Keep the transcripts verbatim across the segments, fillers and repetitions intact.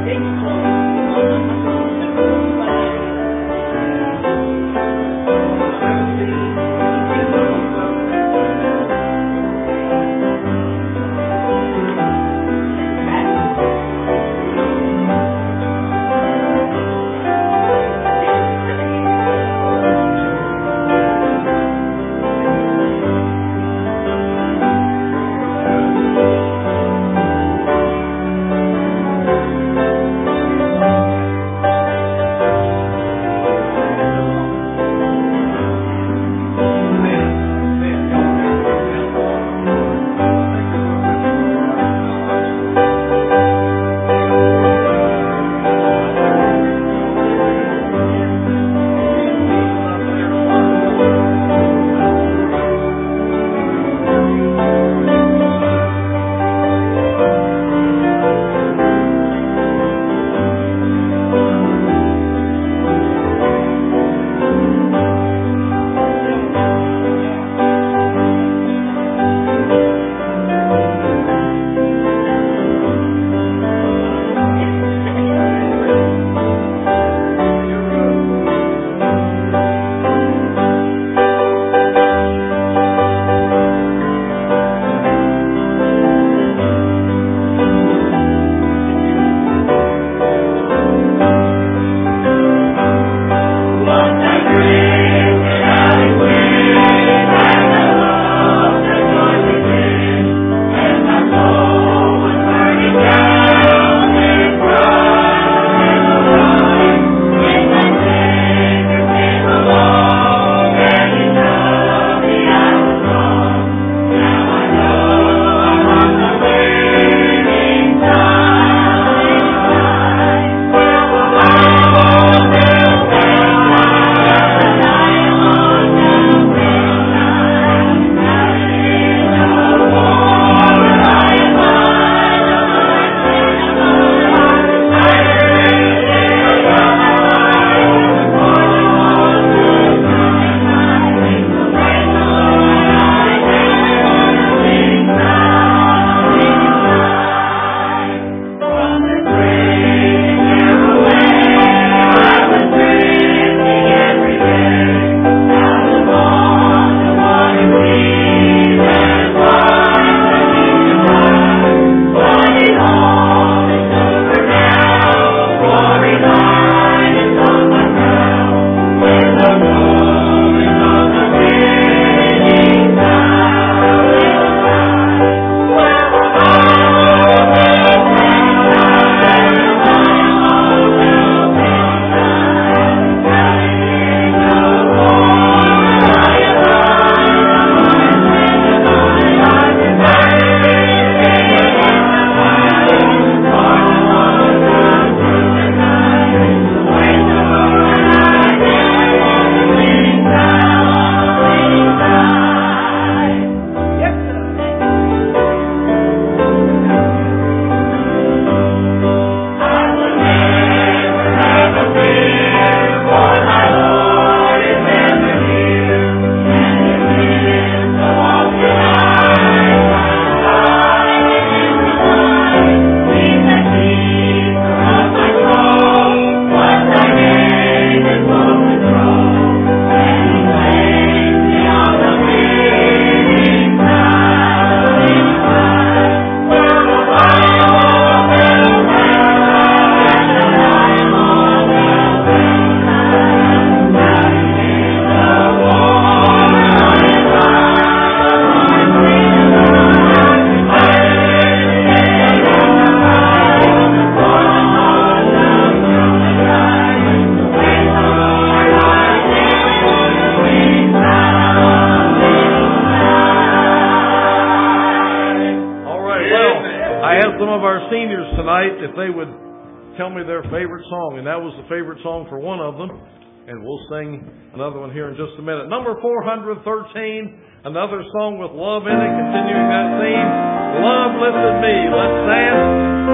seniors tonight if they would tell me their favorite song, and that was the favorite song for one of them, and we'll sing another one here in just a minute. Number four hundred thirteen, another song with love in it, continuing that theme. Love lifted me. Let's dance.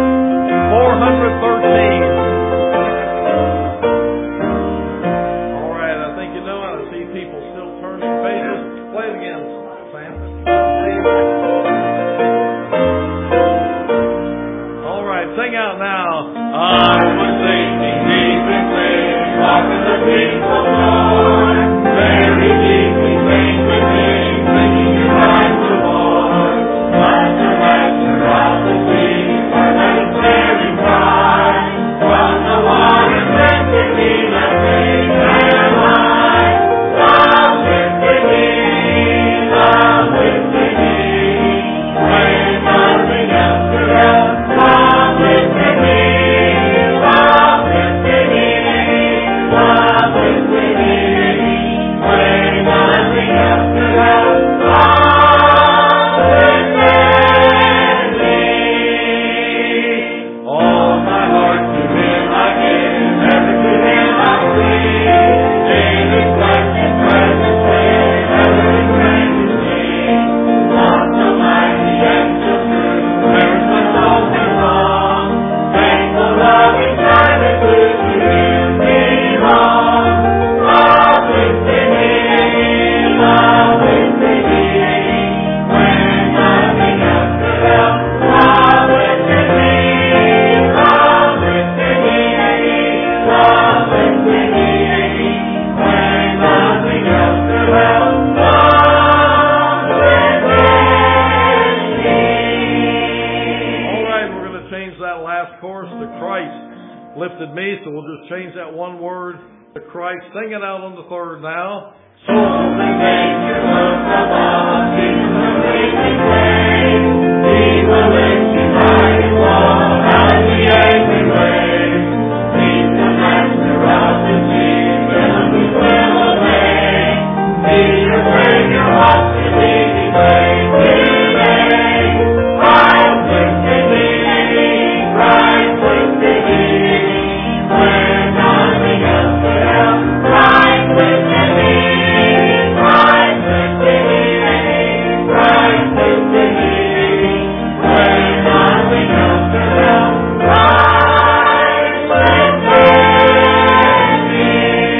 four hundred thirteen. All right, I think you know it. I see people still turning pages. Play it again, Sam. All right, sing out now. now. I was aching deep and clear, walking the peaceful shore, very deeply faint within, thinking your life the Lord. But the rapture of the sea, heard that ensnaring cry, from the water lifted me, that faith and life. Love lifted me, love lifted me, when nothing else could help. Love lifted me, love lifted me, love lifted me, when nothing else could help. Love lifted me. All my heart to Him I give, ever to Him I flee. In His blessed presence live, ever His grace to see. Love so mighty and so true, where's my soul belong? Thankful, loving, silent, blue, to Him belong. Love lifted me, love lifted me, when nothing else could help. Love lifted me, love lifted me, love lifted me, when nothing else could help. Love lifted me. All right, we're going to change that last chorus to Christ lifted me, so we'll just change that one word to Christ. Sing it out on the third now. So the Savior of the lost, He's the raging wave. He will lift you by His law out of the angry waves. He's the master of the sea, Him who will obey. He's your Savior, wants to lead you way today. Christ lifted me, Christ lifted me, when nothing else could help. Christ lifted me, Christ lifted me, Christ lifted me, when nothing else could help. Christ lifted me.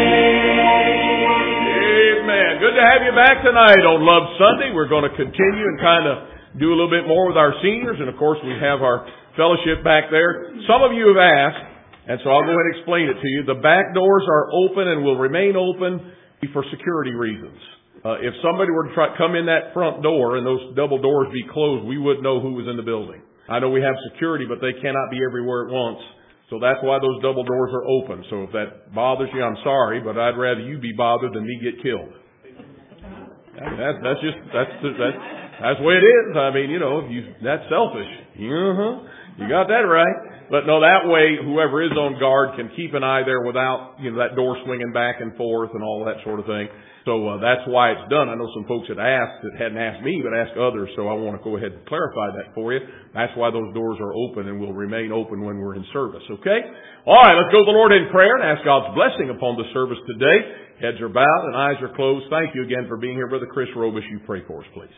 Amen. Good to have you back tonight on Love Sunday. We're going to continue and kind of do a little bit more with our seniors, and of course we have our fellowship back there. Some of you have asked, and so I'll go ahead and explain it to you. The back doors are open and will remain open for security reasons. Uh, if somebody were to try to come in that front door and those double doors be closed, we wouldn't know who was in the building. I know we have security, but they cannot be everywhere at once. So that's why those double doors are open. So if that bothers you, I'm sorry, but I'd rather you be bothered than me get killed. I mean, that's, that's just, that's, that's, that's the way it is. I mean, you know, you, that's selfish. Uh-huh. You got that right. But no, that way, whoever is on guard can keep an eye there without, you know, that door swinging back and forth and all that sort of thing. So uh, that's why it's done. I know some folks had asked that hadn't asked me, but asked others. So I want to go ahead and clarify that for you. That's why those doors are open and will remain open when we're in service. Okay? All right, let's go to the Lord in prayer and ask God's blessing upon the service today. Heads are bowed and eyes are closed. Thank you again for being here. Brother Chris Robus, you pray for us, please.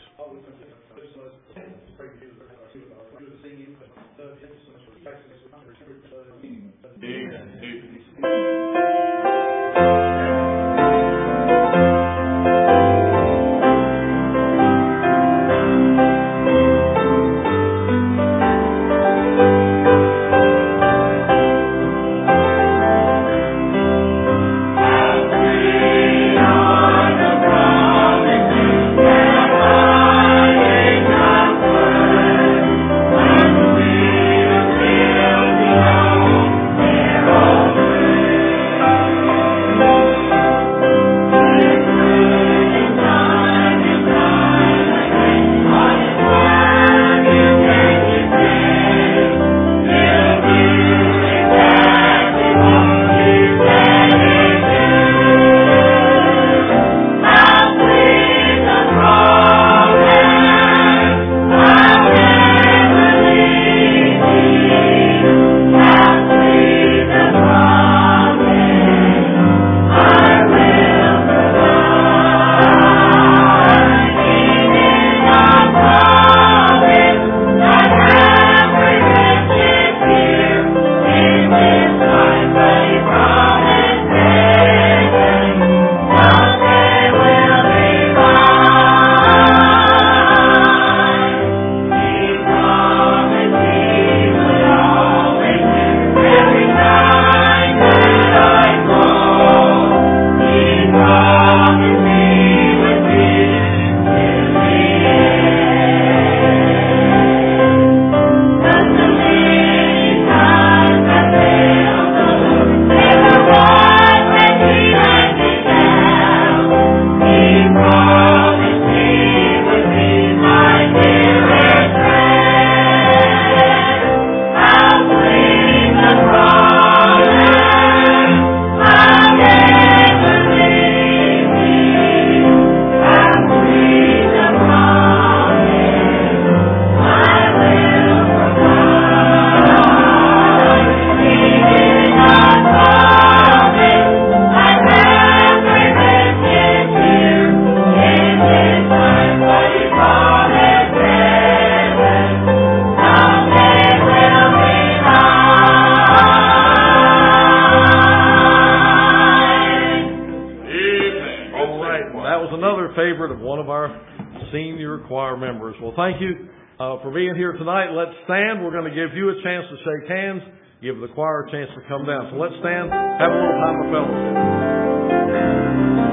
favorite of one of our senior choir members. Well, thank you uh, for being here tonight. Let's stand. We're going to give you a chance to shake hands, give the choir a chance to come down. So let's stand, have a little time of fellowship.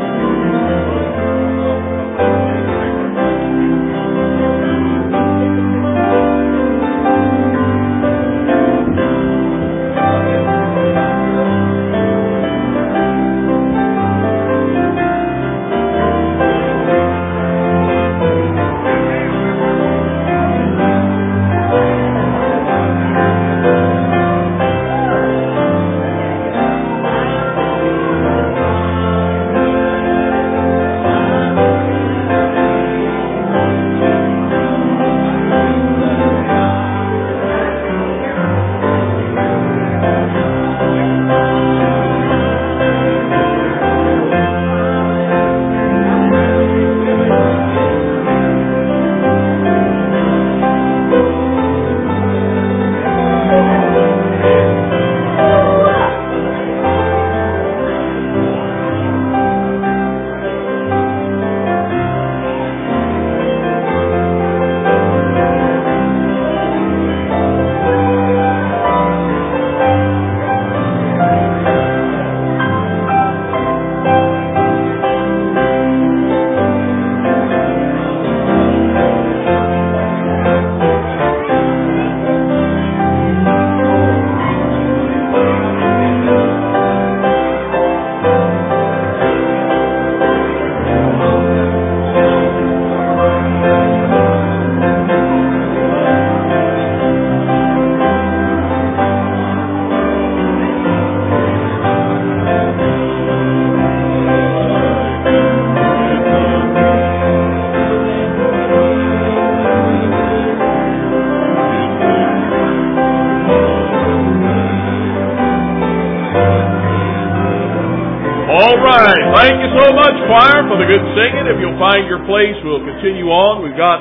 For the good singing. If you'll find your place, we'll continue on. We've got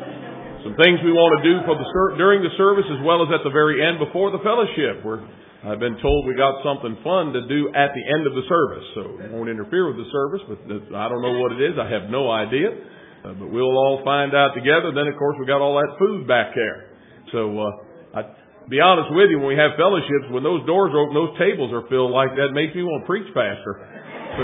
some things we want to do for the during the service as well as at the very end before the fellowship. We're, I've been told we got something fun to do at the end of the service, so I won't interfere with the service, but I don't know what it is. I have no idea, uh, but we'll all find out together. Then, of course, we got all that food back there. So, uh, I, be honest with you, when we have fellowships, when those doors are open, those tables are filled like that, it makes me want to preach faster. So.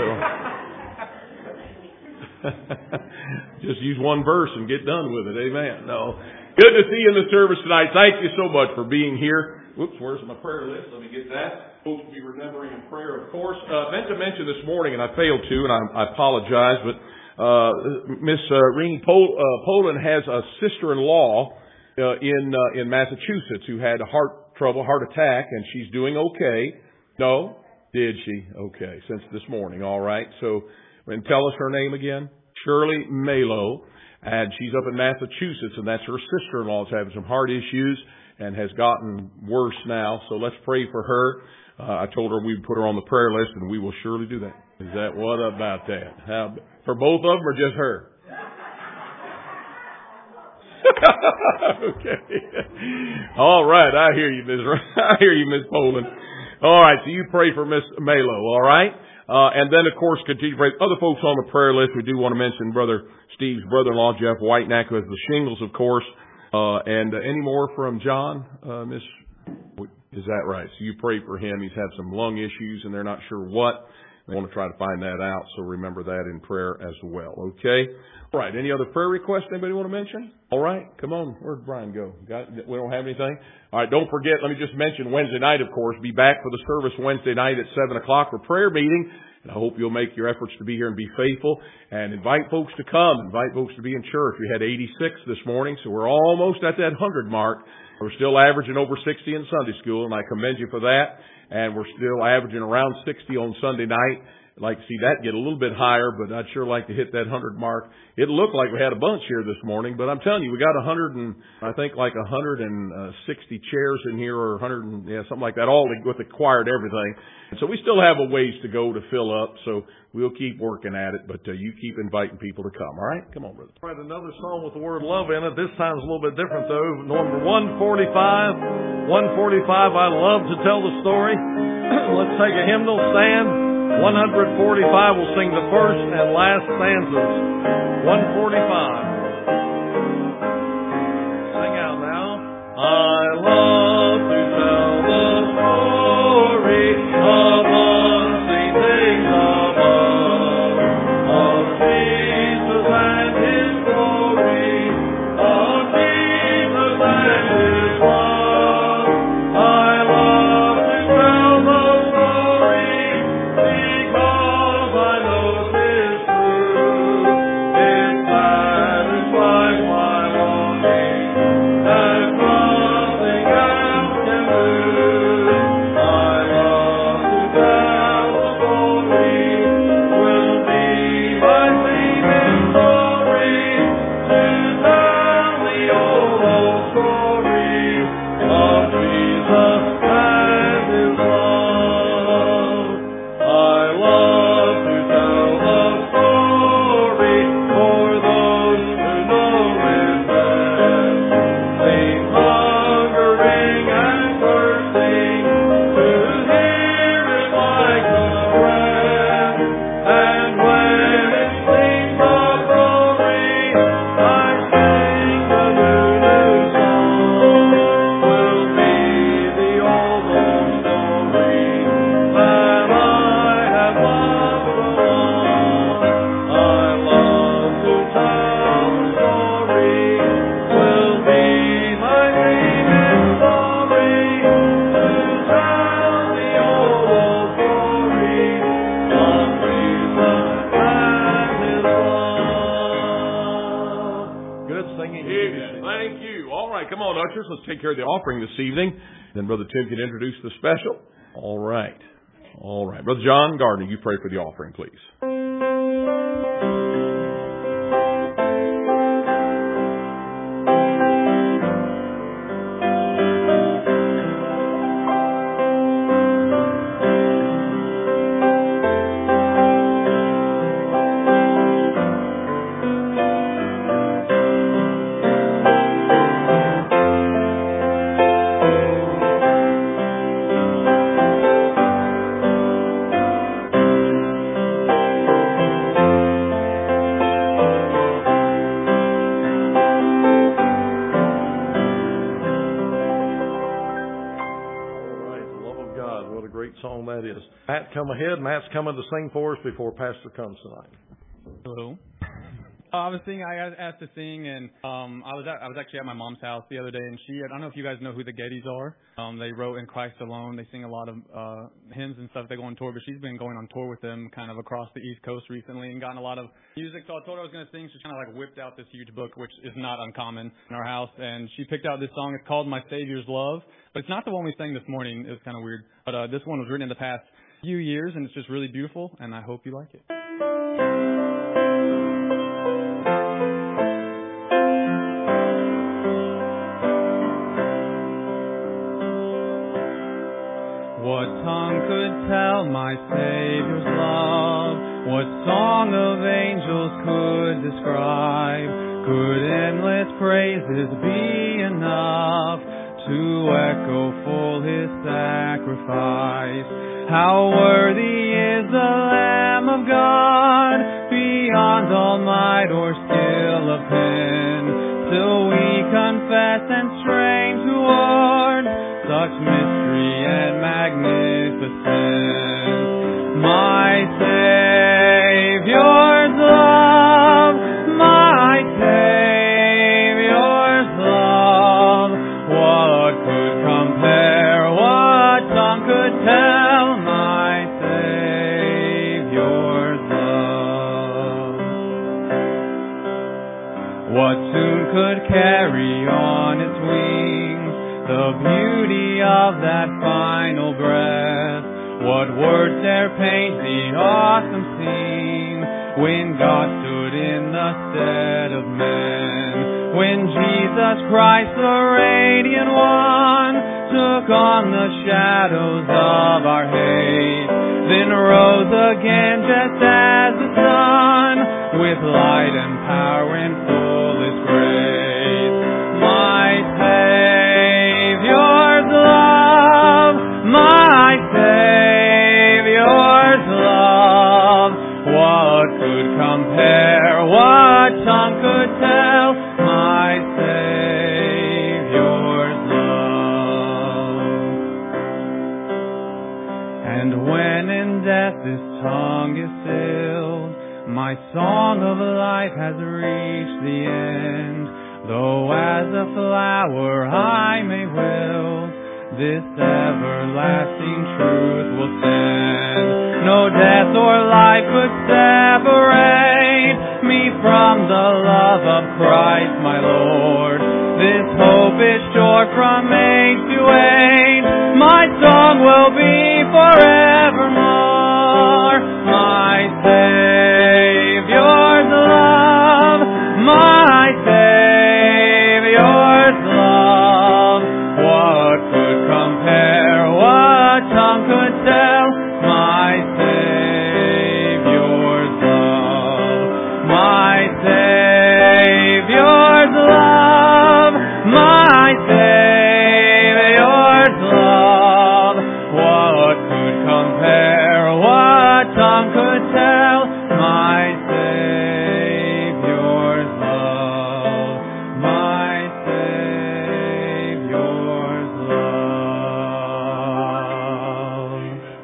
Just use one verse and get done with it. Amen. No. Good to see you in the service tonight. Thank you so much for being here. Whoops, where's my prayer list? Let me get that. Folks will be remembering in prayer, of course. Uh, meant to mention this morning, and I failed to, and I, I apologize, but uh, Miss uh, Ring Pol- uh, Poland has a sister-in-law uh, in uh, in Massachusetts who had a heart trouble, heart attack, and she's doing okay. No? Did she? Okay, since this morning. All right. So, and tell us her name again. Shirley Malo, and she's up in Massachusetts, and that's her sister-in-law is having some heart issues and has gotten worse now. So let's pray for her. Uh, I told her we'd put her on the prayer list, and we will surely do that. Is that what about that? How, for both of them or just her? Okay. All right, I hear you, Miss. I hear you, Miss Poland. All right, so you pray for Miss Malo. All right. Uh, and then, of course, continue to pray. Other folks on the prayer list, we do want to mention Brother Steve's brother-in-law, Jeff Whitenack, who has the shingles, of course. Uh, and uh, any more from John, uh, Miss? Is that right? So you pray for him. He's had some lung issues, and they're not sure what. They want to try to find that out, so remember that in prayer as well. Okay? All right. Any other prayer requests anybody want to mention? All right. Come on. Where'd Brian go? Got, we don't have anything? All right. Don't forget, let me just mention Wednesday night, of course. Be back for the service Wednesday night at seven o'clock for prayer meeting. And I hope you'll make your efforts to be here and be faithful. And invite folks to come. Invite folks to be in church. We had eighty-six this morning, so we're almost at that one hundred mark. We're still averaging over sixty in Sunday school, and I commend you for that. And we're still averaging around sixty on Sunday night. I'd like to see that get a little bit higher, but I'd sure like to hit that one hundred mark. It looked like we had a bunch here this morning, but I'm telling you, we got one hundred and, I think like one hundred sixty chairs in here, or one hundred, and, yeah, something like that, all with the choir and everything. And so we still have a ways to go to fill up, so we'll keep working at it, but uh, you keep inviting people to come, all right? Come on, brother. All right, another song with the word love in it. This time's a little bit different, though. Number one forty-five. one forty-five, I love to tell the story. Let's take a hymnal stand. one forty-five will sing the first and last stanzas. one forty-five. Sing out now. I love to tell the story of unseen things above, of Jesus and His glory, of Jesus and His love. I love to tell the story because I know it's true. It satisfies my longing that nothing else can do. I love to tell the story, will be my leading story, to tell the old, old story of Jesus and His love. I love to tell the story for those who know His best, seem hungering and thirsting to hear Him like a friend. And when it sings of glory, I sing the new, new song. Will be the old, old story that I have loved so long. I love to tell the story, will be my leading story, to tell the old, old story of Jesus and His love. Good singing. Amen. Thank you. All right, come on, ushers. Let's take care of the offering this evening. Then Brother Tim can introduce the special. All right. All right. Brother John Gardner, you pray for the offering, please. All right, the love of God. What a great song that is. Matt, come ahead. Matt's coming to sing for us before Pastor comes tonight. Hello. Uh, I was singing. I asked- asked to sing, and um, I was at, I was actually at my mom's house the other day, and she. I don't know if you guys know who the Gettys are. Um, they wrote "In Christ Alone." They sing a lot of uh, hymns and stuff. They go on tour, but she's been going on tour with them, kind of across the East Coast recently, and gotten a lot of music. So I told her I was going to sing. She kind of like whipped out this huge book, which is not uncommon in our house, and she picked out this song. It's called "My Savior's Love," but it's not the one we sang this morning. It was kind of weird, but uh, this one was written in the past few years, and it's just really beautiful, and I hope you like it. What tongue could tell my Savior's love? What song of angels could describe? Could endless praises be enough to echo full His sacrifice? How worthy is the Lamb of God, beyond all might or skill of pen. Still we confess and strain toward such mystery and magnificence. My Savior's love, my Savior's love, what could compare, what tongue could tell my Savior's love? What tune could carry on its wings the beauty of that final breath? What words dare paint the awesome scene when God stood in the stead of men? When Jesus Christ, the radiant one, took on the shadows of our hate, then rose again just as the sun, with light and power and fullest grace. My Savior's love, my Savior's love, And when in death this tongue is stilled, my song of life has reached the end. Though as a flower I may wilt, this everlasting truth will stand. No death or life could separate me from the love of Christ my Lord. This hope is sure from age to age. My song will be forevermore. My Savior's love, my Savior's love. What could compare? What tongue could tell? My Savior's love, my Savior's love, my Savior's love. What could compare? What tongue could tell? My Savior's love, my Savior's love.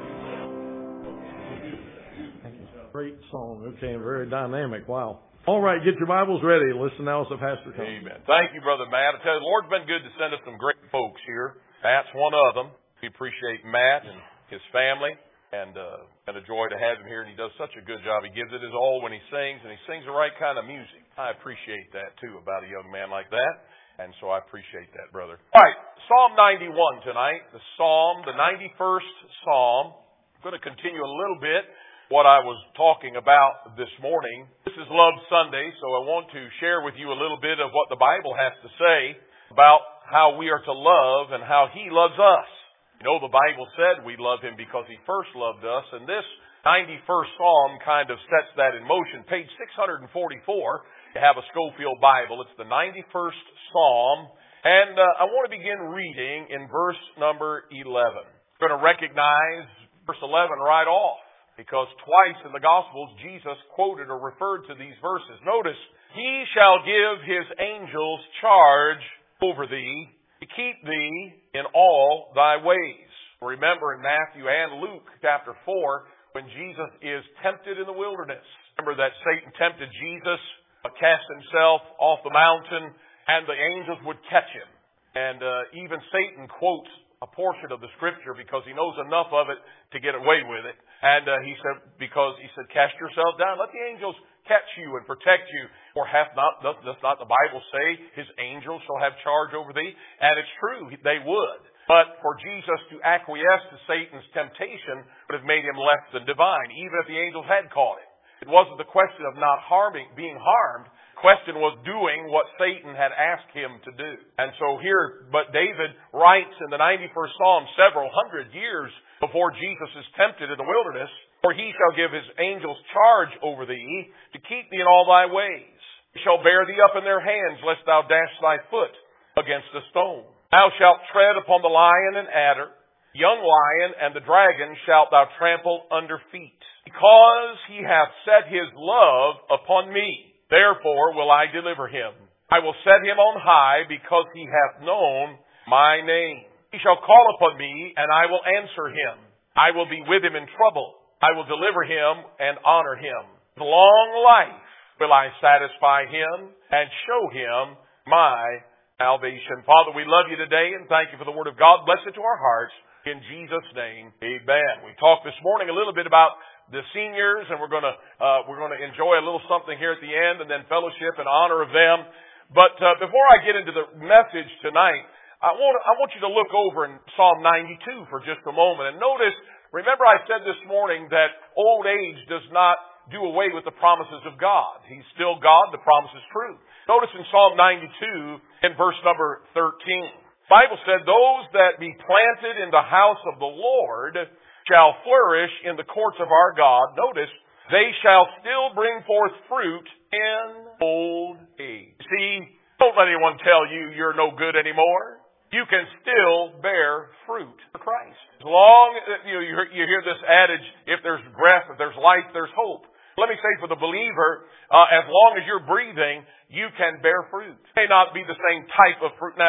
Great song. Okay, and very dynamic. Wow. All right, get your Bibles ready. Listen now as the pastor comes. Amen. Thank you, Brother Matt. I tell you, the Lord's been good to send us some great folks here. Matt's one of them. We appreciate Matt and his family, and uh, and a joy to have him here. And he does such a good job. He gives it his all when he sings, and he sings the right kind of music. I appreciate that, too, about a young man like that. And so I appreciate that, brother. All right, Psalm ninety-one tonight. The Psalm, the ninety-first Psalm. I'm going to continue a little bit what I was talking about this morning. This is Love Sunday, so I want to share with you a little bit of what the Bible has to say about how we are to love and how He loves us. You know, the Bible said we love Him because He first loved us, and this ninety-first Psalm kind of sets that in motion. Page six forty-four, you have a Schofield Bible. It's the ninety-first Psalm, and uh, I want to begin reading in verse number eleven. We're going to recognize verse eleven right off, because twice in the Gospels, Jesus quoted or referred to these verses. Notice, He shall give His angels charge over thee, to keep thee in all thy ways. Remember in Matthew and Luke chapter four, when Jesus is tempted in the wilderness. Remember that Satan tempted Jesus, cast Himself off the mountain, and the angels would catch Him. And uh, even Satan quotes a portion of the Scripture because he knows enough of it to get away with it. And uh, he said, because he said, cast yourself down, let the angels catch you and protect you. For hath not, does, does not the Bible say, His angels shall have charge over thee? And it's true, they would. But for Jesus to acquiesce to Satan's temptation would have made Him less than divine, even if the angels had caught Him. It wasn't the question of not harming, being harmed. The question was doing what Satan had asked him to do. And so here, but David writes in the ninety-first Psalm several hundred years before Jesus is tempted in the wilderness, for He shall give His angels charge over thee, to keep thee in all thy ways. They shall bear thee up in their hands, lest thou dash thy foot against a stone. Thou shalt tread upon the lion and adder, young lion and the dragon shalt thou trample under feet. Because He hath set His love upon me, therefore will I deliver him. I will set him on high, because he hath known my name. He shall call upon me, and I will answer him. I will be with him in trouble. I will deliver him and honor him. With long life will I satisfy him and show him my salvation. Father, we love you today, and thank you for the Word of God. Bless it to our hearts. In Jesus' name, amen. We talked this morning a little bit about the seniors, and we're going to uh, we're going to enjoy a little something here at the end, and then fellowship in honor of them. But uh, before I get into the message tonight, I want I want you to look over in Psalm ninety-two for just a moment and notice. Remember, I said this morning that old age does not do away with the promises of God. He's still God. The promise is true. Notice in Psalm ninety-two, in verse number thirteen, the Bible said, "Those that be planted in the house of the Lord shall flourish in the courts of our God." Notice, they shall still bring forth fruit in old age. See, don't let anyone tell you you're no good anymore. You can still bear fruit for Christ. As long as you, know, you, hear, you hear this adage, if there's breath, if there's life, there's hope. Let me say for the believer, uh, as long as you're breathing, you can bear fruit. It may not be the same type of fruit. Now,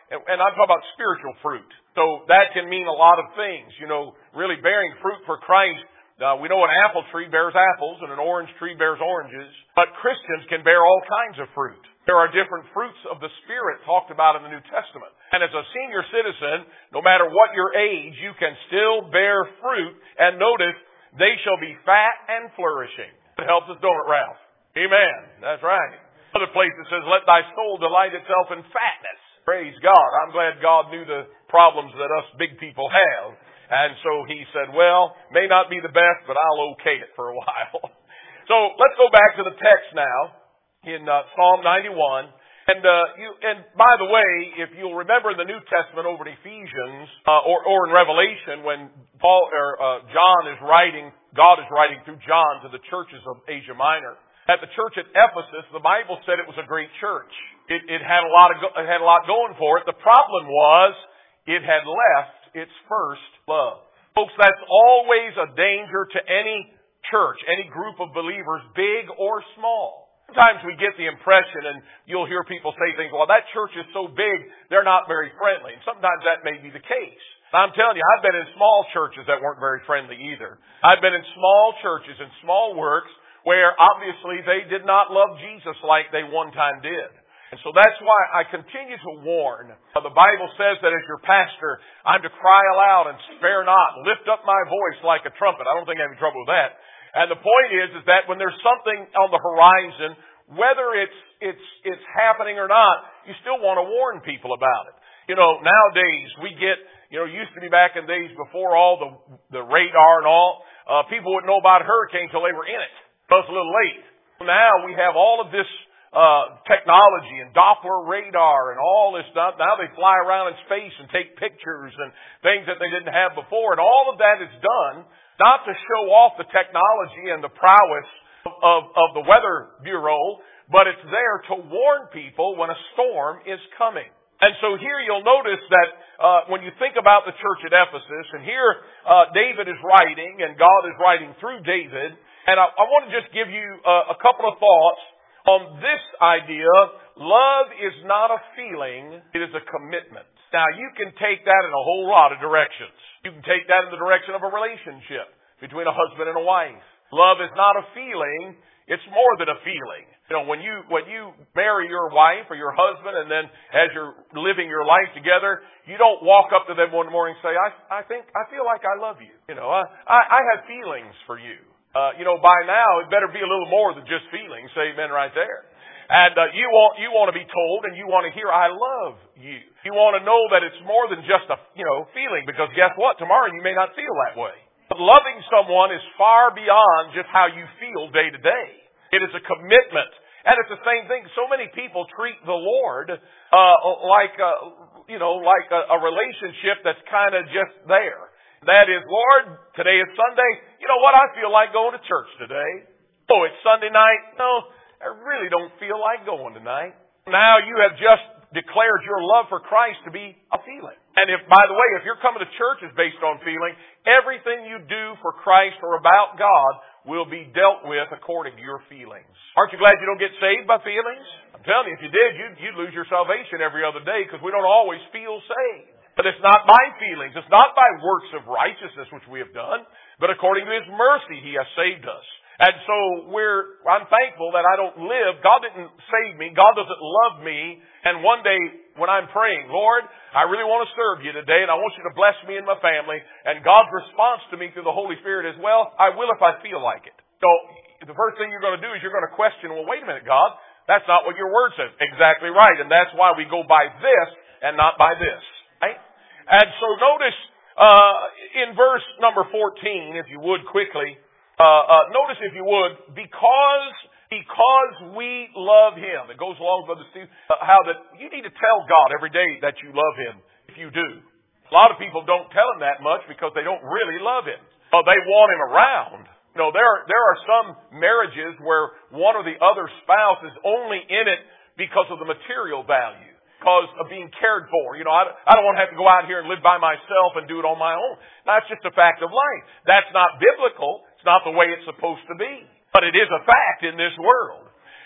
and, and I'm talking about spiritual fruit. So that can mean a lot of things. You know, really bearing fruit for Christ. Uh, we know an apple tree bears apples and an orange tree bears oranges, but Christians can bear all kinds of fruit. There are different fruits of the Spirit talked about in the New Testament. And as a senior citizen, no matter what your age, you can still bear fruit. And notice, they shall be fat and flourishing. It helps us, don't it, Ralph? Amen. That's right. Other place it says, let thy soul delight itself in fatness. Praise God. I'm glad God knew the problems that us big people have. And so He said, well, may not be the best, but I'll okay it for a while. So let's go back to the text now in uh, Psalm ninety-one. And uh, you, and by the way, if you'll remember in the New Testament over in Ephesians uh, or, or in Revelation, when Paul or uh, John is writing, God is writing through John to the churches of Asia Minor. At the church at Ephesus, the Bible said it was a great church. It, it had a lot of go, it had a lot going for it. The problem was it had left its first love. Folks, that's always a danger to any church, any group of believers, big or small. Sometimes we get the impression, and you'll hear people say things, well, that church is so big, they're not very friendly. And sometimes that may be the case. I'm telling you, I've been in small churches that weren't very friendly either. I've been in small churches and small works where obviously they did not love Jesus like they one time did. And so that's why I continue to warn. The Bible says that as your pastor, I'm to cry aloud and spare not, lift up my voice like a trumpet. I don't think I have any trouble with that. And the point is, is that when there's something on the horizon, whether it's it's it's happening or not, you still want to warn people about it. You know, nowadays we get, you know, used to be back in days before all the the radar and all, uh, people wouldn't know about a hurricane until they were in it. So it's a little late. Now we have all of this uh technology and Doppler radar and all this stuff. Now they fly around in space and take pictures and things that they didn't have before. And all of that is done not to show off the technology and the prowess of, of the Weather Bureau, but it's there to warn people when a storm is coming. And so here you'll notice that uh when you think about the church at Ephesus, and here uh David is writing, and God is writing through David, and I, I want to just give you uh, a couple of thoughts on this idea. Love is not a feeling, it is a commitment. Now, you can take that in a whole lot of directions. You can take that in the direction of a relationship between a husband and a wife. Love is not a feeling, it's more than a feeling. You know, when you when you marry your wife or your husband, and then as you're living your life together, you don't walk up to them one morning and say, I, I think, I feel like I love you. You know, I, I, I have feelings for you. Uh, you know, by now, it better be a little more than just feelings. Say amen right there. And uh, you want you want to be told, and you want to hear, I love you. You want to know that it's more than just a, you know, feeling, because guess what? Tomorrow you may not feel that way. But loving someone is far beyond just how you feel day to day. It is a commitment. And it's the same thing. So many people treat the Lord uh, like, a, you know, like a, a relationship that's kind of just there. That is, Lord, today is Sunday. You know what? I feel like going to church today. Oh, it's Sunday night. No, I really don't feel like going tonight. Now you have just declared your love for Christ to be a feeling. And if, by the way, if you're coming to church is based on feeling, everything you do for Christ or about God will be dealt with according to your feelings. Aren't you glad you don't get saved by feelings? I'm telling you, if you did, you'd, you'd lose your salvation every other day, because we don't always feel saved. But it's not by feelings. It's not by works of righteousness which we have done, but according to His mercy He has saved us. And so we're, I'm thankful that I don't live. God didn't save me. God doesn't love me. And one day when I'm praying, Lord, I really want to serve you today, and I want you to bless me and my family. And God's response to me through the Holy Spirit is, well, I will if I feel like it. So the first thing you're going to do is you're going to question, well, wait a minute, God, that's not what your word says. Exactly right. And that's why we go by this and not by this. Right? And so notice uh in verse number fourteen, if you would quickly, uh, uh notice if you would, because because we love Him. It goes along with the, uh, how that you need to tell God every day that you love Him. If you do, a lot of people don't tell Him that much because they don't really love Him. Oh, they want Him around. You know, there there are some marriages where one or the other spouse is only in it because of the material value. Because of being cared for. You know, I, I don't want to have to go out here and live by myself and do it on my own. That's just a fact of life. That's not biblical. It's not the way it's supposed to be. But it is a fact in this world.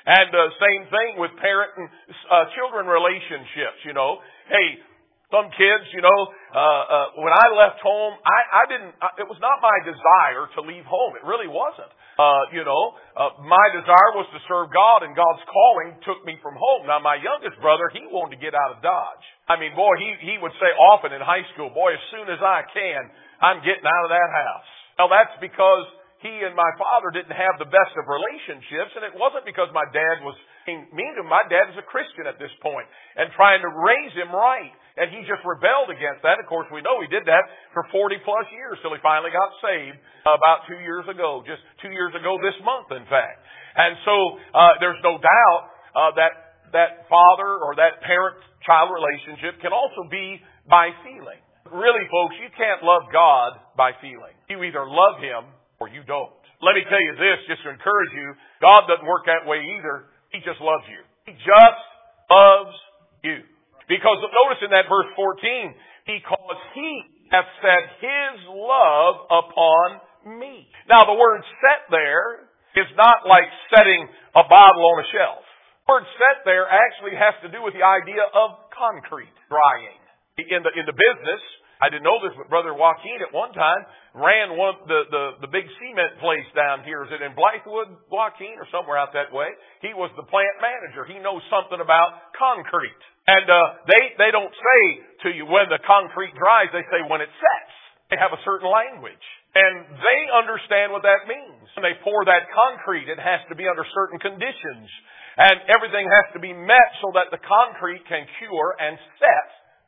And uh, same thing with parent and uh, children relationships, you know. Hey, some kids, you know, uh, uh, when I left home, I, I didn't, I, it was not my desire to leave home. It really wasn't. Uh, you know, uh, my desire was to serve God, and God's calling took me from home. Now, my youngest brother, he wanted to get out of Dodge. I mean, boy, he, he would say often in high school, boy, as soon as I can, I'm getting out of that house. Now, that's because he and my father didn't have the best of relationships, and it wasn't because my dad was being mean to him. My dad is a Christian at this point and trying to raise him right. And he just rebelled against that. Of course, we know he did that for forty plus years till he finally got saved about two years ago, just two years ago this month, in fact. And so uh, there's no doubt uh, that that father or that parent-child relationship can also be by feeling. Really, folks, you can't love God by feeling. You either love Him or you don't. Let me tell you this, just to encourage you, God doesn't work that way either. He just loves you. He just loves you. Because notice in that verse fourteen, because He hath set His love upon me. Now the word set there is not like setting a bottle on a shelf. The word set there actually has to do with the idea of concrete drying. In the, in the business, I didn't know this, but Brother Joaquin at one time ran one the, the, the big cement place down here. Is it in Blythewood, Joaquin, or somewhere out that way? He was the plant manager. He knows something about concrete. And uh, they, they don't say to you when the concrete dries, they say when it sets. They have a certain language. And they understand what that means. When they pour that concrete, it has to be under certain conditions. And everything has to be met so that the concrete can cure and set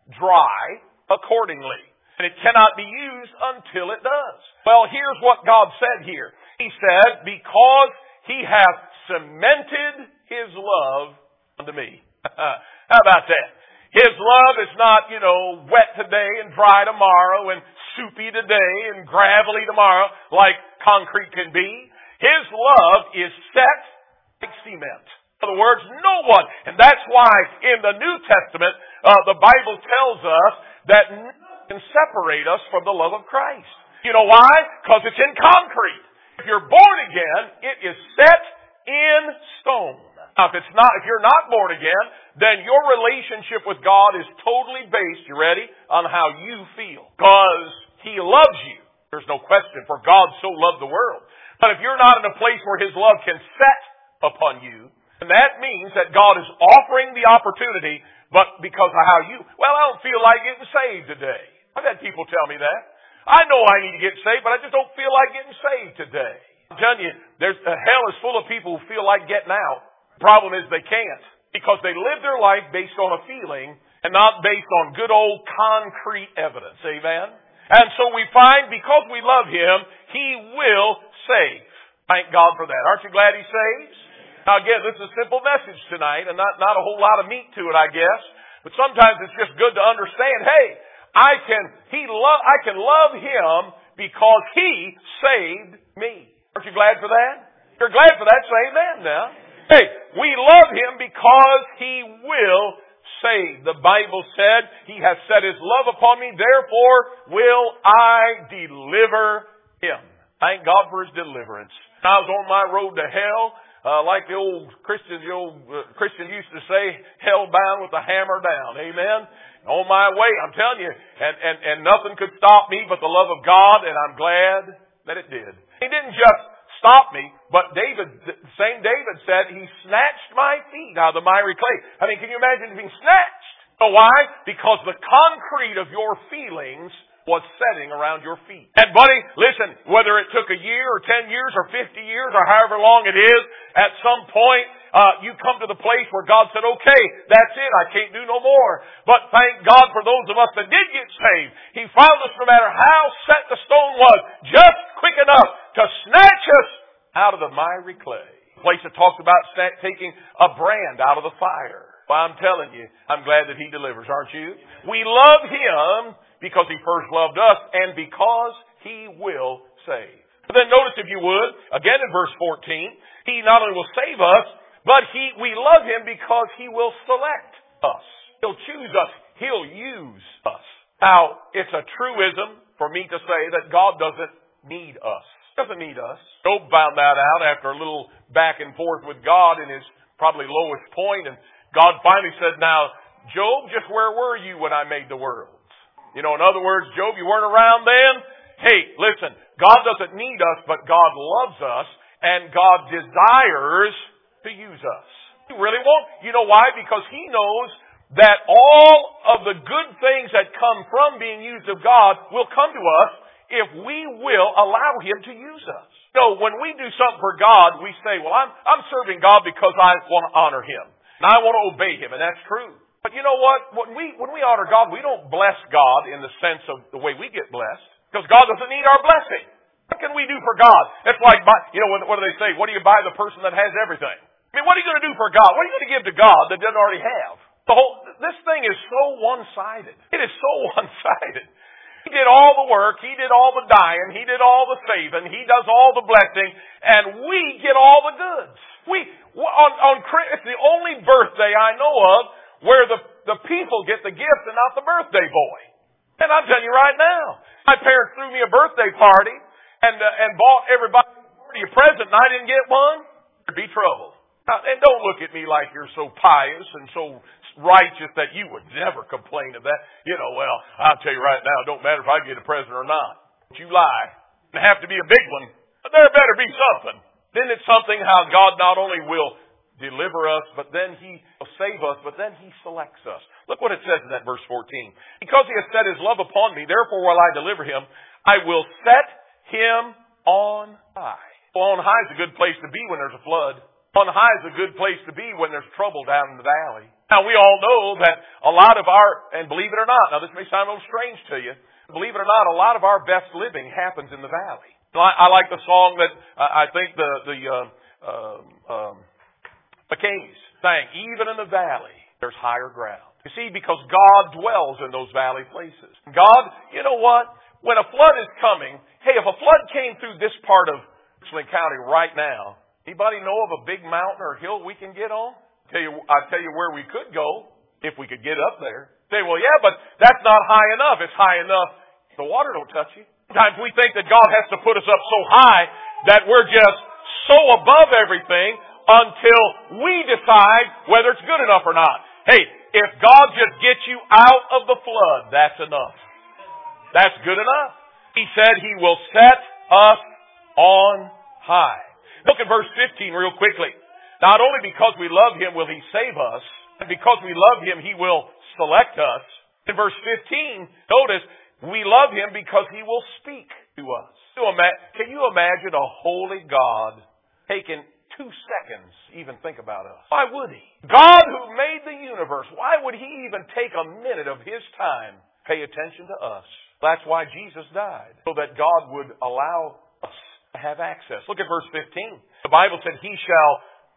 dry accordingly. And it cannot be used until it does. Well, here's what God said here. He said, because He hath cemented His love unto me. How about that? His love is not, you know, wet today and dry tomorrow and soupy today and gravelly tomorrow like concrete can be. His love is set like cement. In other words, no one. And that's why in the New Testament, uh, the Bible tells us that nothing can separate us from the love of Christ. You know why? Because it's in concrete. If you're born again, it is set in stone. Now, if it's not, if you're not born again, then your relationship with God is totally based, you ready, on how you feel. Because He loves you. There's no question, for God so loved the world. But if you're not in a place where His love can set upon you, then that means that God is offering the opportunity, but because of how you, well, I don't feel like getting saved today. I've had people tell me that. I know I need to get saved, but I just don't feel like getting saved today. I'm telling you, there's, uh, hell is full of people who feel like getting out. Problem is they can't, because they live their life based on a feeling and not based on good old concrete evidence. Amen? And so we find because we love Him, He will save. Thank God for that. Aren't you glad He saves? Now again, this is a simple message tonight and not, not a whole lot of meat to it, I guess. But sometimes it's just good to understand, hey, I can, he love, I can love Him because He saved me. Aren't you glad for that? If you're glad for that, say amen now. Hey, we love Him because He will save. The Bible said, He hath set His love upon me, therefore will I deliver Him. Thank God for His deliverance. I was on my road to hell, uh, like the old Christian, the old uh, Christian used to say, hell bound with the hammer down. Amen? On my way, I'm telling you, and, and, and nothing could stop me but the love of God, and I'm glad that it did. He didn't just stop me, but David, the same David said, He snatched my feet out of the miry clay. I mean, can you imagine being snatched? So why? Because the concrete of your feelings was setting around your feet. And buddy, listen, whether it took a year or ten years or fifty years or however long it is, at some point, uh, you come to the place where God said, okay, that's it, I can't do no more. But thank God for those of us that did get saved. He found us no matter how set the stone was, just quick enough to snatch us out of the miry clay. A place that talks about taking a brand out of the fire. Well, I'm telling you, I'm glad that He delivers, aren't you? We love Him because He first loved us and because He will save. But then notice, if you would, again in verse fourteen, He not only will save us, but He, we love Him because He will select us. He'll choose us. He'll use us. Now, it's a truism for me to say that God doesn't need us. He doesn't need us. Job found that out after a little back and forth with God in his probably lowest point, and God finally said, now, Job, just where were you when I made the worlds? You know, in other words, Job, you weren't around then? Hey, listen, God doesn't need us, but God loves us, and God desires to use us. He really won't. You know why? Because He knows that all of the good things that come from being used of God will come to us if we will allow Him to use us. So when we do something for God, we say, well, I'm, I'm serving God because I want to honor Him. And I want to obey Him, and that's true. But you know what? When we, when we honor God, we don't bless God in the sense of the way we get blessed. Because God doesn't need our blessing. What can we do for God? It's like, you know, what do they say? What do you buy the person that has everything? I mean, what are you going to do for God? What are you going to give to God that doesn't already have? The whole, this thing is so one-sided. It is so one-sided. He did all the work. He did all the dying. He did all the saving. He does all the blessing. And we get all the goods. We, on, on, it's the only birthday I know of where the, the people get the gift and not the birthday boy. And I'm telling you right now, my parents threw me a birthday party and, uh, and bought everybody a present and I didn't get one. There'd be trouble. Now, and don't look at me like you're so pious and so righteous that you would never complain of that. You know, well, I'll tell you right now, it don't matter if I get a present or not. Don't you lie. It have to be a big one, but there better be something. Then it's something how God not only will deliver us, but then He will save us, but then He selects us. Look what it says in that verse fourteen. Because He has set His love upon me, therefore will I deliver him. I will set him on high. Well, on high is a good place to be when there's a flood. On high is a good place to be when there's trouble down in the valley. Now, we all know that a lot of our, and believe it or not, now this may sound a little strange to you, believe it or not, a lot of our best living happens in the valley. I, I like the song that uh, I think the, the uh, uh, um, McCain's sang, even in the valley, there's higher ground. You see, because God dwells in those valley places. God, you know what? When a flood is coming, hey, if a flood came through this part of Richland County right now, anybody know of a big mountain or hill we can get on? Tell you, I'll tell you where we could go if we could get up there. Say, well, yeah, but that's not high enough. It's high enough. The water don't touch you. Sometimes we think that God has to put us up so high that we're just so above everything until we decide whether it's good enough or not. Hey, if God just gets you out of the flood, that's enough. That's good enough. He said He will set us on high. Look at verse fifteen real quickly. Not only because we love Him will He save us, and because we love Him He will select us. In verse fifteen, notice, we love Him because He will speak to us. Can you imagine a holy God taking two seconds to even think about us? Why would He? God who made the universe, why would He even take a minute of His time to pay attention to us? That's why Jesus died, so that God would allow us to have access. Look at verse fifteen. The Bible said, He shall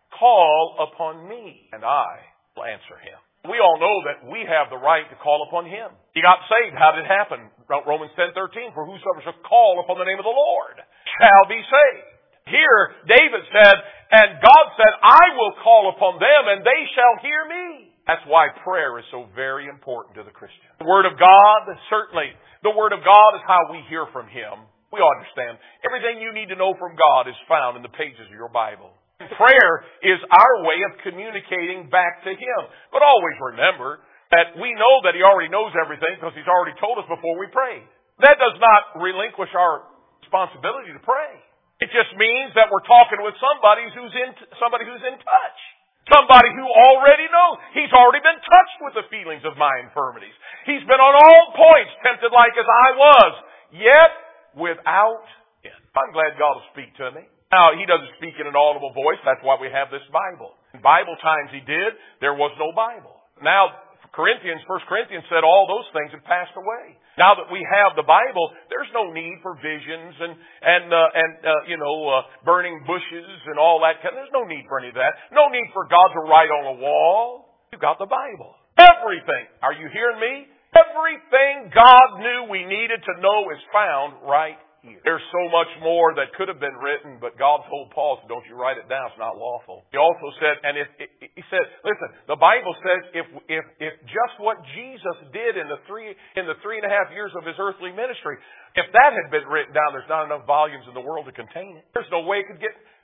call upon me, and I will answer him. We all know that we have the right to call upon Him. He got saved. How did it happen? Romans ten thirteen, for whosoever shall call upon the name of the Lord shall be saved. Here, David said, and God said, I will call upon them, and they shall hear me. That's why prayer is so very important to the Christian. The Word of God, certainly, the Word of God is how we hear from Him. We understand. Everything you need to know from God is found in the pages of your Bible. Prayer is our way of communicating back to Him. But always remember that we know that He already knows everything because He's already told us before we prayed. That does not relinquish our responsibility to pray. It just means that we're talking with somebody who's in, somebody who's in touch. Somebody who already knows. He's already been touched with the feelings of my infirmities. He's been on all points tempted like as I was, yet without sin. I'm glad God will speak to me. Now, He doesn't speak in an audible voice. That's why we have this Bible. In Bible times He did. There was no Bible. Now, Corinthians, First Corinthians said all those things have passed away. Now that we have the Bible, there's no need for visions and, and, uh, and uh, you know, uh, burning bushes and all that. There's no need for any of that. No need for God to write on a wall. You've got the Bible. Everything. Are you hearing me? Everything God knew we needed to know is found right here. There's so much more that could have been written, but God told Paul, so don't you write it down. It's not lawful. He also said, and if he said, listen, the Bible says if if if just what Jesus did in the three in the three and a half years of His earthly ministry, if that had been written down, there's not enough volumes in the world to contain it. There's no way it could get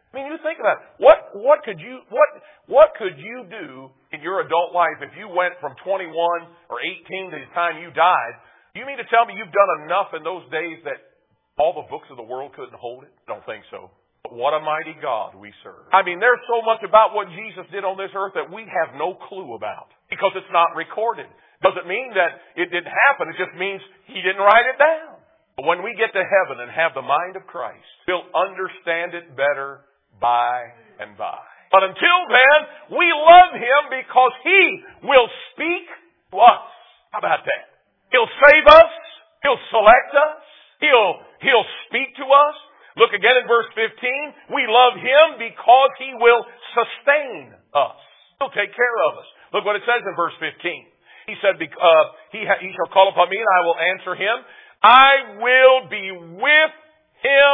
I mean, you think about it. What, what could you, what, what could you do in your adult life if you went from twenty-one or eighteen to the time you died? You mean to tell me you've done enough in those days that all the books of the world couldn't hold it? I don't think so. But what a mighty God we serve. I mean, there's so much about what Jesus did on this earth that we have no clue about because it's not recorded. Doesn't mean that it didn't happen. It just means He didn't write it down. But when we get to heaven and have the mind of Christ, we'll understand it better by and by. But until then, we love Him because He will speak to us. How about that? He'll save us. He'll select us. He'll, He'll speak to us. Look again in verse fifteen. We love Him because He will sustain us. He'll take care of us. Look what it says in verse fifteen. He said, uh, he, ha- he shall call upon me and I will answer him. I will be with him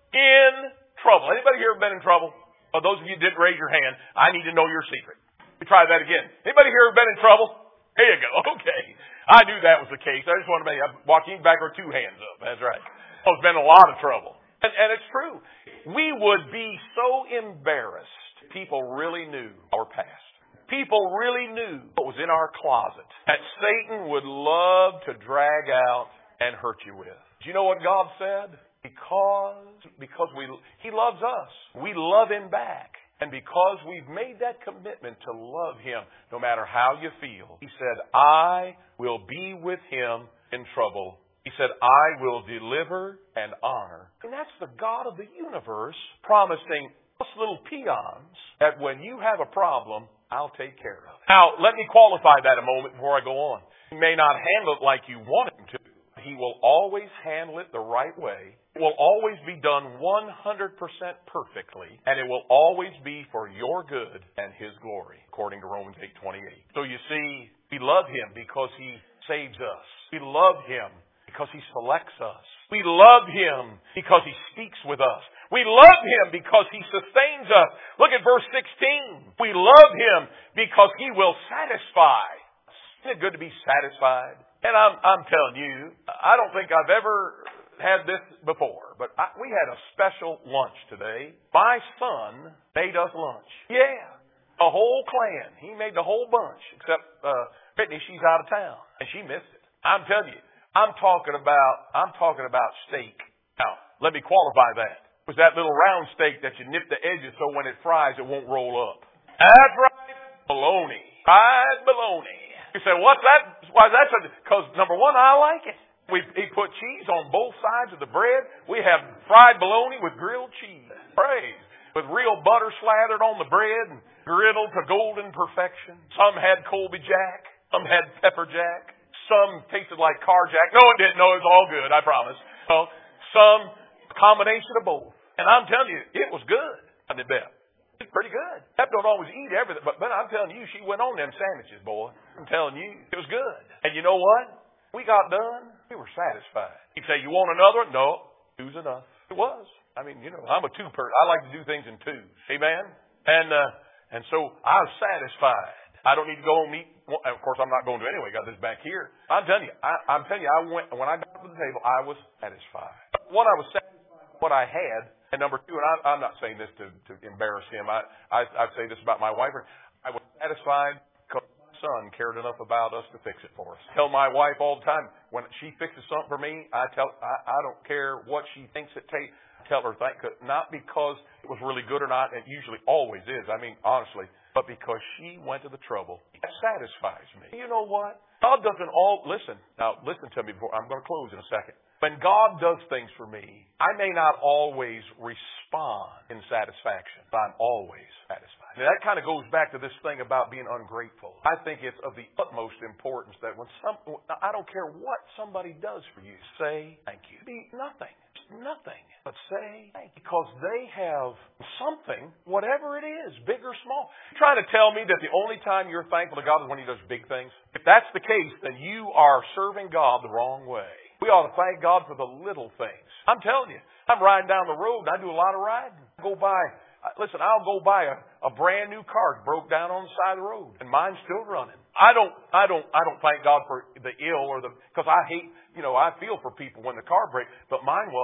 in trouble. Anybody here been in trouble? Oh, those of you who didn't raise your hand, I need to know your secret. Let me try that again. Anybody here been in trouble? There you go. Okay. I knew that was the case. I just want to make, Joaquin, back with two hands up. That's right. Oh, it's been a lot of trouble. And, and it's true. We would be so embarrassed if people really knew our past. People really knew what was in our closet that Satan would love to drag out and hurt you with. Do you know what God said? Because, because we, He loves us. We love Him back. And because we've made that commitment to love Him, no matter how you feel, He said, I will be with him in trouble. He said, I will deliver and honor. And that's the God of the universe promising us little peons that when you have a problem, I'll take care of it. Now, let me qualify that a moment before I go on. He may not handle it like you want Him to. He will always handle it the right way. It will always be done one hundred percent perfectly. And it will always be for your good and His glory, according to Romans eight twenty-eight. So you see, we love Him because He saves us. We love Him because He selects us. We love Him because He speaks with us. We love Him because He sustains us. Look at verse sixteen. We love Him because He will satisfy. Isn't it good to be satisfied? And I'm, I'm telling you, I don't think I've ever had this before, but I, we had a special lunch today. My son made us lunch. Yeah. A whole clan. He made the whole bunch, except uh, Brittany, she's out of town, and she missed it. I'm telling you, I'm talking about, I'm talking about steak. Now, let me qualify that. It was that little round steak that you nip the edges so when it fries, it won't roll up. That's right. Bologna. Fried bologna. You say, what's that? Why, that's because, number one, I like it. We he put cheese on both sides of the bread. We have fried bologna with grilled cheese. Praise. With real butter slathered on the bread and griddled to golden perfection. Some had Colby Jack. Some had pepper jack. Some tasted like car jack. No, it didn't. No, it was all good, I promise. So, some combination of both. And I'm telling you, it was good. I did bet. It's pretty good. Pep don't always eat everything, but, but I'm telling you, she went on them sandwiches, boy. I'm telling you, it was good. And you know what? We got done. We were satisfied. He'd say, you want another? No, two's enough. It was. I mean, you know, I'm a two-person. I like to do things in twos. Amen? And, uh, and so I was satisfied. I don't need to go and eat. Well, of course, I'm not going to anyway. Got this back here. I'm telling you, I, I'm telling you, I went, when I got to the table, I was satisfied. One, I was satisfied with what I had. And number two, and I, I'm not saying this to, to embarrass him. I, I, I say this about my wife. I was satisfied because my son cared enough about us to fix it for us. I tell my wife all the time, when she fixes something for me, I tell, I, I don't care what she thinks it takes. I tell her thank you. Not because it was really good or not. It usually always is. I mean, honestly. But because she went to the trouble. That satisfies me. You know what? God doesn't all, listen. Now, listen to me before, I'm going to close in a second. When God does things for me, I may not always respond in satisfaction, but I'm always satisfied. Now, that kind of goes back to this thing about being ungrateful. I think it's of the utmost importance that when some, I don't care what somebody does for you, say thank you. Be nothing. Nothing. But say thank you. Because they have something, whatever it is, big or small. You're trying to tell me that the only time you're thankful to God is when He does big things? If that's the case, then you are serving God the wrong way. We ought to thank God for the little things. I'm telling you, I'm riding down the road and I do a lot of riding. I go by, listen, I'll go by a, a brand new car broke down on the side of the road and mine's still running. I don't, I don't, I don't thank God for the ill or the, because I hate, you know, I feel for people when the car breaks, but mine wasn't.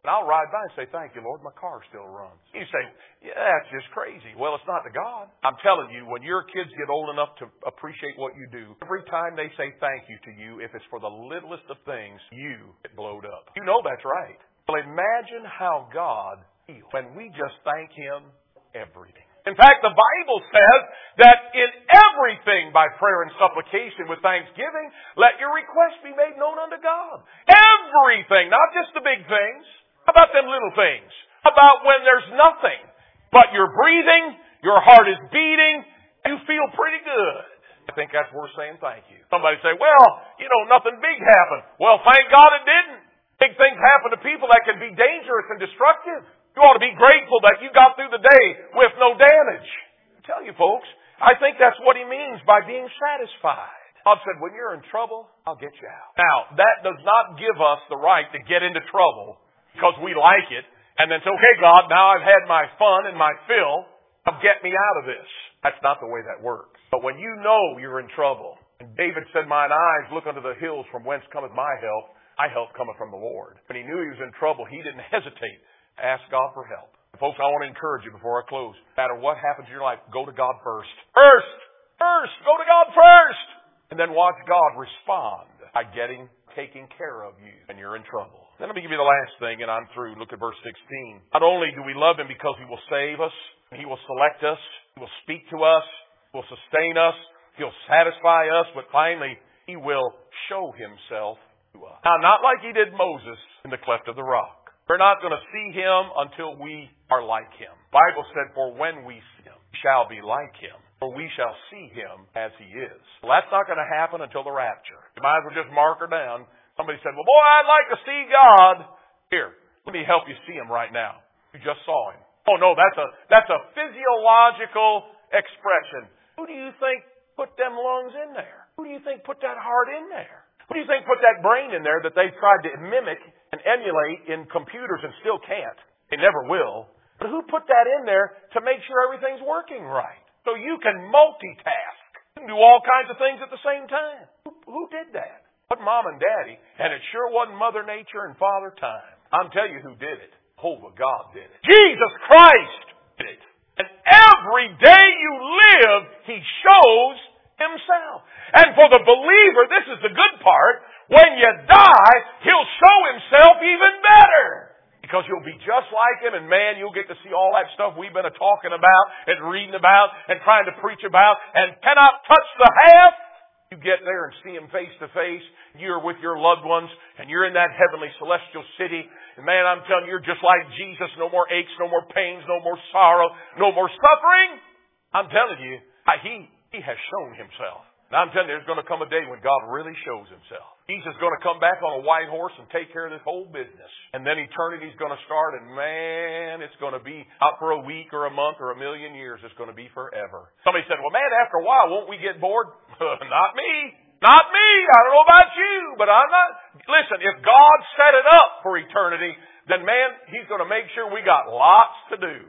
And I'll ride by and say, thank you, Lord, my car still runs. You say, yeah, that's just crazy. Well, it's not to God. I'm telling you, when your kids get old enough to appreciate what you do, every time they say thank you to you, if it's for the littlest of things, you get blowed up. You know that's right. Well, imagine how God feels when we just thank Him everything. In fact, the Bible says that in everything by prayer and supplication with thanksgiving, let your requests be made known unto God. Everything, not just the big things. How about them little things? How about when there's nothing, but you're breathing, your heart is beating, and you feel pretty good? I think that's worth saying thank you. Somebody say, well, you know, nothing big happened. Well, thank God it didn't. Big things happen to people that can be dangerous and destructive. You ought to be grateful that you got through the day with no damage. I tell you folks, I think that's what He means by being satisfied. God said, when you're in trouble, I'll get you out. Now, that does not give us the right to get into trouble because we like it and then say, okay, God, now I've had my fun and my fill. Now get me out of this. That's not the way that works. But when you know you're in trouble, and David said, mine eyes look unto the hills from whence cometh my help. My help cometh from the Lord. When he knew he was in trouble, he didn't hesitate. Ask God for help. Folks, I want to encourage you before I close. No matter what happens in your life, go to God first. First! First! Go to God first! And then watch God respond by getting, taking care of you when you're in trouble. Then let me give you the last thing, and I'm through. Look at verse sixteen. Not only do we love Him because He will save us, He will select us, He will speak to us, He will sustain us, He'll satisfy us, but finally, He will show Himself to us. Now, not like He did Moses in the cleft of the rock. We're not going to see Him until we are like Him. The Bible said, for when we see Him, we shall be like Him, for we shall see Him as He is. Well, that's not going to happen until the rapture. You might as well just mark her down. Somebody said, well, boy, I'd like to see God. Here, let me help you see Him right now. You just saw Him. Oh, no, that's a, that's a physiological expression. Who do you think put them lungs in there? Who do you think put that heart in there? Who do you think put that brain in there that they've tried to mimic and emulate in computers and still can't? They never will. But who put that in there to make sure everything's working right? So you can multitask. You can do all kinds of things at the same time. Who, who did that? But Mom and Daddy. And it sure wasn't Mother Nature and Father Time. I'm telling you who did it. Jehovah God did it. Jesus Christ did it. And every day you live, He shows Himself. And for the believer, this is the good part, when you die, He'll show Himself even better. Because you'll be just like Him, and man, you'll get to see all that stuff we've been talking about and reading about and trying to preach about and cannot touch the half. You get there and see Him face to face. You're with your loved ones, and you're in that heavenly celestial city. And man, I'm telling you, you're just like Jesus. No more aches, no more pains, no more sorrow, no more suffering. I'm telling you, He He has shown Himself. Now I'm telling you, there's going to come a day when God really shows Himself. Jesus is going to come back on a white horse and take care of this whole business. And then eternity's going to start, and man, it's going to be not for a week or a month or a million years. It's going to be forever. Somebody said, well, man, after a while, won't we get bored? Not me. Not me. I don't know about you, but I'm not. Listen, if God set it up for eternity, then man, He's going to make sure we got lots to do.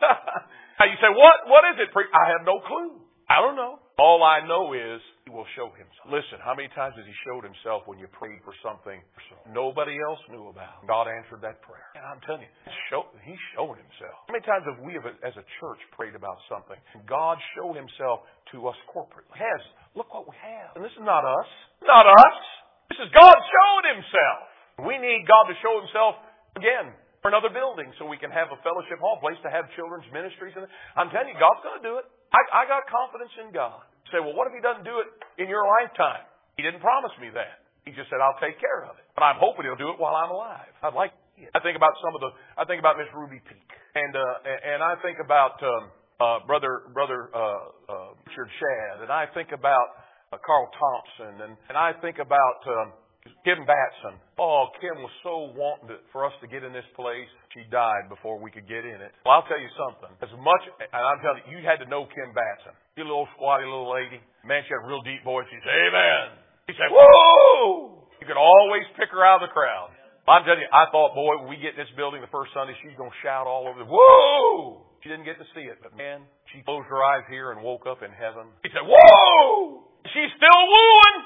Now you say, what, what is it? I have no clue. I don't know. All I know is He will show Himself. Listen, how many times has He showed Himself when you prayed for something nobody else knew about? God answered that prayer. And I'm telling you, show, He's showing Himself. How many times have we as a church prayed about something? God showed Himself to us corporately. He has. Look what we have. And this is not us. Not us. This is God showing Himself. We need God to show Himself again for another building so we can have a fellowship hall, place to have children's ministries. And I'm telling you, God's going to do it. I, I got confidence in God. You say, well, what if He doesn't do it in your lifetime? He didn't promise me that. He just said, I'll take care of it. But I'm hoping He'll do it while I'm alive. I'd like it. I think about some of the, I think about Miss Ruby Peak. And, uh, and I think about, um, uh, brother, brother, uh, uh, Richard Shadd. And I think about, uh, Carl Thompson. And, and I think about, um, Kim Batson. Oh, Kim was so wanting to, for us to get in this place. She died before we could get in it. Well, I'll tell you something. As much, and I'm telling you, you had to know Kim Batson. She a little squatty little lady. Man, she had a real deep voice. She'd say, amen. She said, whoa! You could always pick her out of the crowd. I'm telling you, I thought, boy, when we get in this building the first Sunday, she's going to shout all over the, whoa! She didn't get to see it, but man, she closed her eyes here and woke up in heaven. She said, whoa! She's still wooing!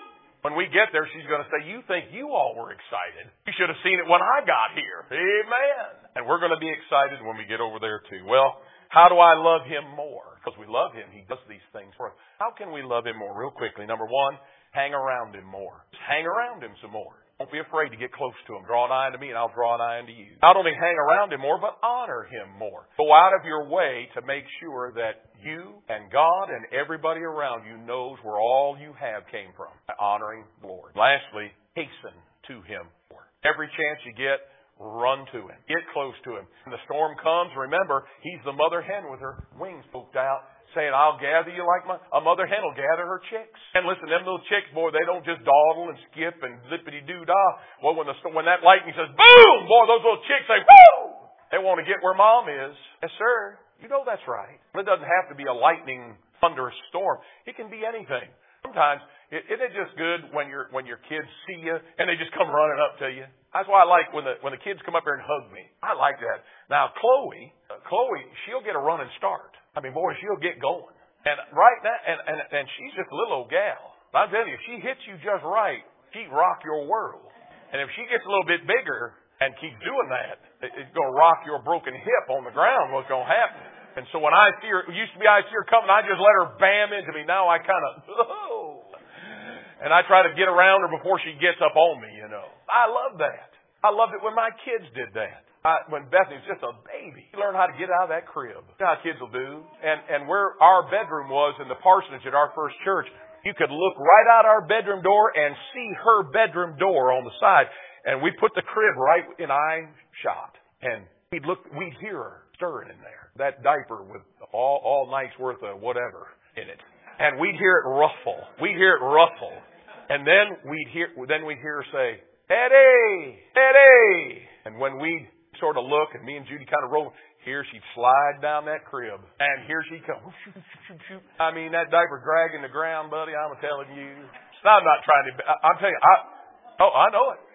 When we get there, she's going to say, you think you all were excited. You should have seen it when I got here. Amen. And we're going to be excited when we get over there too. Well, how do I love Him more? Because we love Him. He does these things for us. How can we love Him more? Real quickly. Number one, hang around Him more. Just hang around Him some more. Don't be afraid to get close to Him. Draw an eye unto me and I'll draw an eye unto you. Not only hang around Him more, but honor Him more. Go out of your way to make sure that you and God and everybody around you knows where all you have came from. By honoring the Lord. Lastly, hasten to Him more. Every chance you get, run to Him. Get close to Him. When the storm comes, remember, He's the mother hen with her wings poked out, saying, I'll gather you like my, a mother hen will gather her chicks. And listen, them little chicks, boy, they don't just dawdle and skip and zippity-doo-dah. Well, when the when that lightning says, boom, boy, those little chicks say, woo! They want to get where Mom is. Yes, sir. You know that's right. It doesn't have to be a lightning, thunderous storm. It can be anything. Sometimes, it, isn't it just good when your when your kids see you and they just come running up to you? That's why I like when the when the kids come up here and hug me. I like that. Now, Chloe, uh, Chloe, she'll get a running start. I mean, boy, she'll get going. And right now, and, and, and she's just a little old gal. But I'm telling you, if she hits you just right, she'd rock your world. And if she gets a little bit bigger and keeps doing that, it's going to rock your broken hip on the ground, what's going to happen. And so when I see her, it used to be I see her coming, I just let her bam into me. Now I kind of, oh. And I try to get around her before she gets up on me, you know. I love that. I loved it when my kids did that. I, when Bethany was just a baby, she learned how to get out of that crib. You know how kids will do. And and where our bedroom was in the parsonage at our first church, you could look right out our bedroom door and see her bedroom door on the side. And we put the crib right in eye shot. And we'd look, we'd hear her stirring in there. That diaper with all, all night's worth of whatever in it. And we'd hear it ruffle. We'd hear it ruffle. And then we'd hear, then we'd hear her say, Eddie! Eddie! And when we'd sort of look, and me and Judy kind of roll, here she'd slide down that crib. And here she'd come. Shoot, shoot, shoot. I mean, that diaper dragging the ground, buddy, I'm telling you. I'm not trying to, I'm telling you, I, oh, I know it.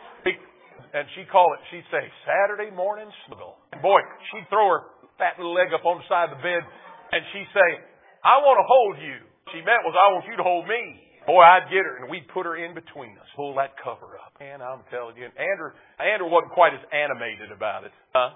And she'd call it, she'd say, Saturday morning snuggle. And boy, she'd throw her fat little leg up on the side of the bed, and she'd say, I want to hold you. She meant was, I want you to hold me. Boy, I'd get her, and we'd put her in between us. Pull that cover up. And I'm telling you, and Andrew, Andrew wasn't quite as animated about it. Huh?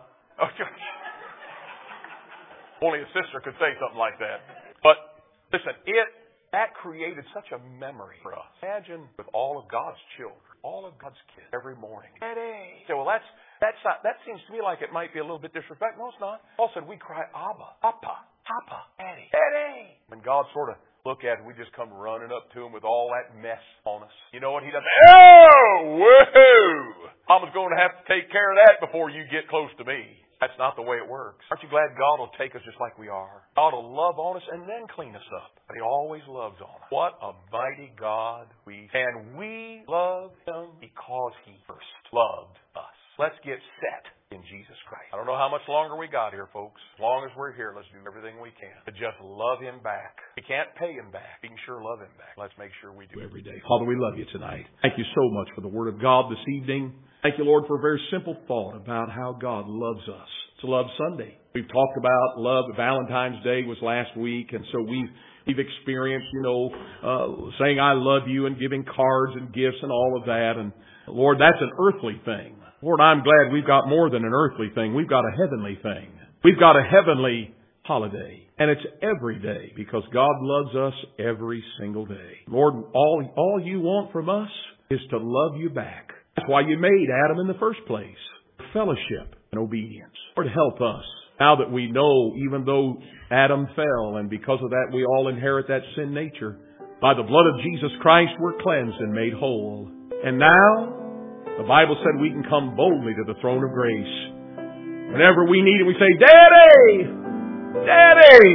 Only a sister could say something like that. But listen, it that created such a memory for us. Imagine with all of God's children, all of God's kids, every morning. Eddie. So, well, that's that's not, that seems to me like it might be a little bit disrespectful. No, it's not. All of a sudden, we cry, Abba, Papa, Papa, Eddie, Eddie. When God sort of look at it, we just come running up to Him with all that mess on us. You know what He does? Oh, woohoo! Mama's going to have to take care of that before you get close to me. That's not the way it works. Aren't you glad God will take us just like we are? God will love on us and then clean us up. But He always loves on us. What a mighty God we have. And we love Him because He first loved us. Let's get set in Jesus Christ. I don't know how much longer we got here, folks. As long as we're here, let's do everything we can to just love Him back. We can't pay Him back. We can sure love Him back. Let's make sure we do every day. Father, we love You tonight. Thank You so much for the Word of God this evening. Thank You, Lord, for a very simple thought about how God loves us. It's Love Sunday. We've talked about love. Valentine's Day was last week, and so we've we've experienced, you know, uh, saying I love you and giving cards and gifts and all of that. And Lord, that's an earthly thing. Lord, I'm glad we've got more than an earthly thing. We've got a heavenly thing. We've got a heavenly holiday. And it's every day because God loves us every single day. Lord, all, all You want from us is to love You back. That's why You made Adam in the first place. Fellowship and obedience. Lord, help us. Now that we know, even though Adam fell, and because of that we all inherit that sin nature, by the blood of Jesus Christ we're cleansed and made whole. And now, the Bible said we can come boldly to the throne of grace. Whenever we need it, we say, Daddy! Daddy!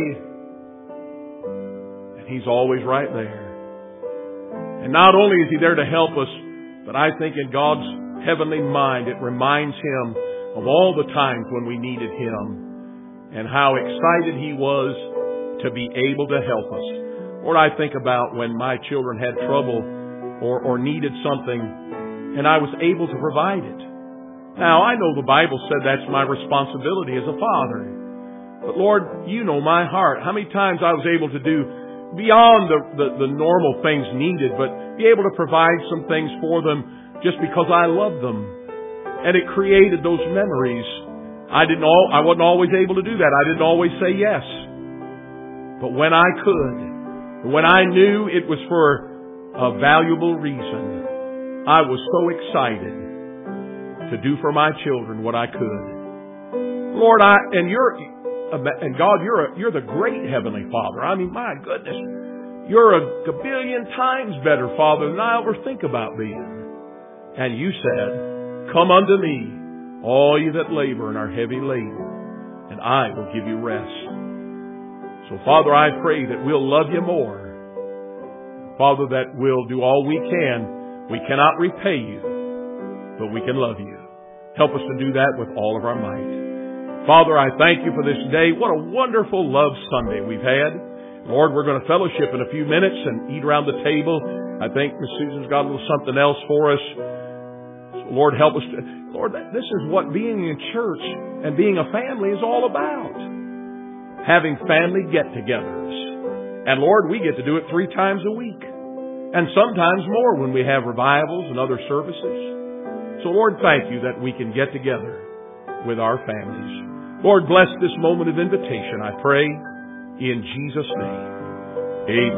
And He's always right there. And not only is He there to help us, but I think in God's heavenly mind, it reminds Him of all the times when we needed Him and how excited He was to be able to help us. Lord, I think about when my children had trouble or, or needed something and I was able to provide it. Now, I know the Bible said that's my responsibility as a father. But Lord, You know my heart. How many times I was able to do beyond the, the, the normal things needed, but be able to provide some things for them just because I love them. And it created those memories. I didn't all, I wasn't always able to do that. I didn't always say yes. But when I could, when I knew it was for a valuable reason, I was so excited to do for my children what I could. Lord, I, and you're, and God, you're a, you're the great Heavenly Father. I mean, my goodness, you're a billion times better Father than I ever think about being. And you said, come unto me, all you that labor and are heavy laden, and I will give you rest. So, Father, I pray that we'll love you more. Father, that we'll do all we can. We cannot repay you, but we can love you. Help us to do that with all of our might. Father, I thank you for this day. What a wonderful Love Sunday we've had. Lord, we're going to fellowship in a few minutes and eat around the table. I think Miss Susan's got a little something else for us. So Lord, help us to... Lord, this is what being in church and being a family is all about. Having family get-togethers. And Lord, we get to do it three times a week. And sometimes more when we have revivals and other services. So Lord, thank you that we can get together with our families. Lord, bless this moment of invitation, I pray, in Jesus' name. Amen.